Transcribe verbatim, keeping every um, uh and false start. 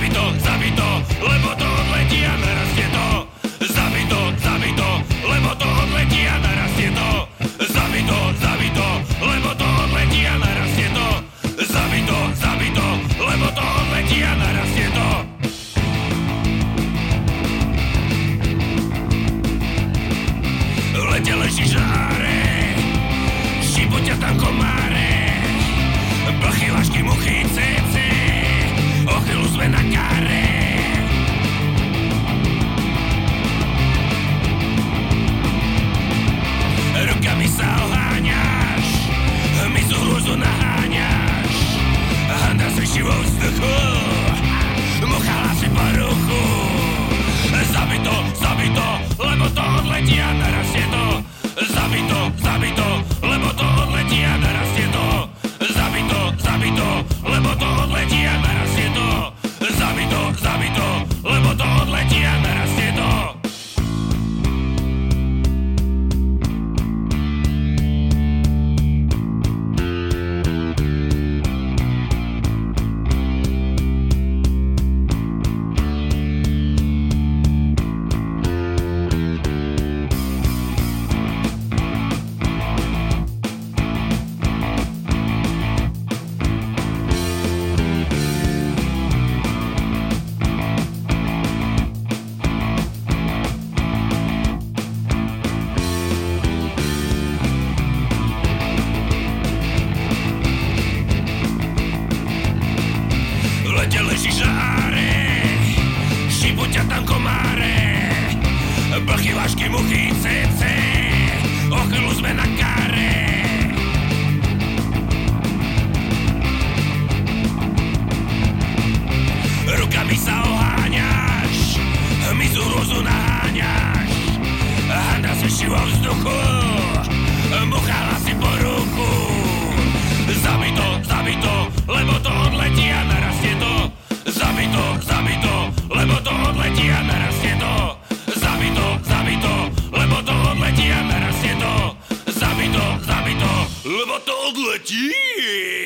zabito, zabito, lebo to odletí a narastie to. Zabito, zabito, lebo to odletí a narastie to. Zabito, zabito, lebo to odletí a narastie to. Zabito, zabito, lebo to odletí a narastie to. Lete leží žáre, šibu ťa tam komáre, blchy, lašky, muchy, cece, o chvíľu sme na káre. Rukami sa oháňaš, hmyzu hrôzu naháňaš, handa sviší vo vzduchu, mucha hlási paruchu. Zabito, zabito, lebo to odletí a narastie to. Zabito, zabito, lebo to odletí a narastie to. Zabito, zabito, lebo to odletí a narastie to. Zabito, zabito, lebo to odletí a narastie to. Lebo to odletí.